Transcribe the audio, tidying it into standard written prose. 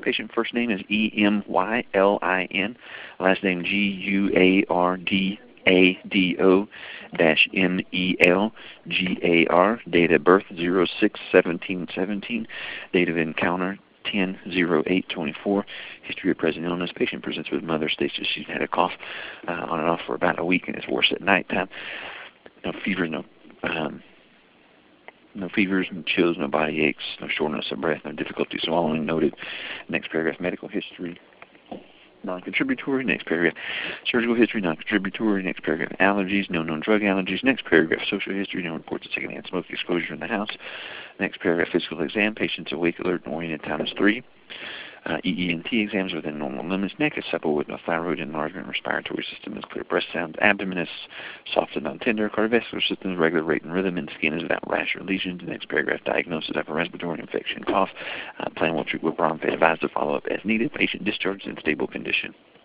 Patient first name is Emylin, last name Guardado-Melgar, date of birth 06/17/17, date of encounter 10/08/24. History of present illness. Patient presents with mother, states that she's had a cough on and off for about a week and it's worse at nighttime. No fever, no fevers, no chills, no body aches, no shortness of breath, no difficulty swallowing noted. Next paragraph, medical history, non-contributory. Next paragraph, surgical history, non-contributory. Next paragraph, allergies, no known drug allergies. Next paragraph, social history, no reports of secondhand smoke exposure in the house. Next paragraph, physical exam, patient's awake, alert, and oriented, time is 3. EENT exams within normal limits. Neck is supple with no thyroid enlargement. Respiratory system is clear. Breast sounds. Abdomen is soft and non-tender. Cardiovascular system is regular rate and rhythm. And skin is without rash or lesions. The next paragraph, diagnosis of a respiratory infection, cough. Plan will treat with Bronfe. Advised to follow up as needed. Patient discharged in stable condition.